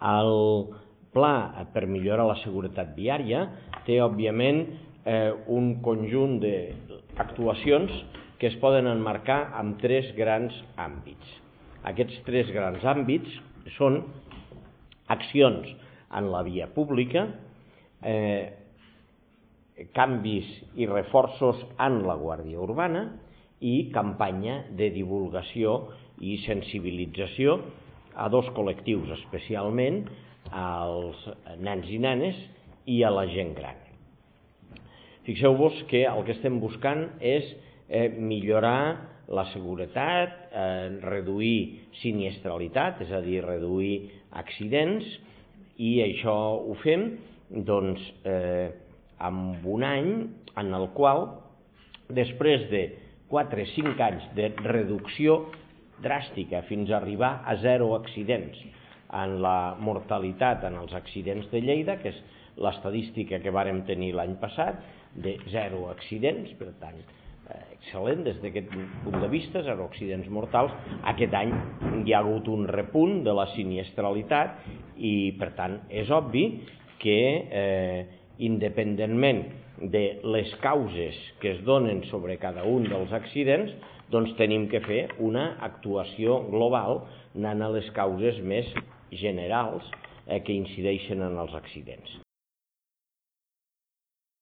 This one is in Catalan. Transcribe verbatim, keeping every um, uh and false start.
El pla per millorar la seguretat viària té, òbviament, un conjunt d'actuacions que es poden emmarcar en tres grans àmbits. Aquests tres grans àmbits són accions en la via pública, canvis i reforços en la Guàrdia Urbana i campanya de divulgació i sensibilització a dos col·lectius, especialment als nens i nenes i a la gent gran. Fixeu-vos que el que estem buscant és millorar la seguretat, reduir siniestralitat, és a dir, reduir accidents, i això ho fem doncs, en un any en el qual, després de quatre o cinc anys de reducció dràstica fins a arribar a zero accidents en la mortalitat en els accidents de Lleida, que és l'estadística que vàrem tenir l'any passat, de zero accidents, per tant, excel·lent des d'aquest punt de vista, zero accidents mortals. Aquest any hi ha hagut un repunt de la siniestralitat i, per tant, és obvi que, independentment de les causes que es donen sobre cada un dels accidents, doncs tenim que fer una actuació global anant a les causes més generals que incideixen en els accidents.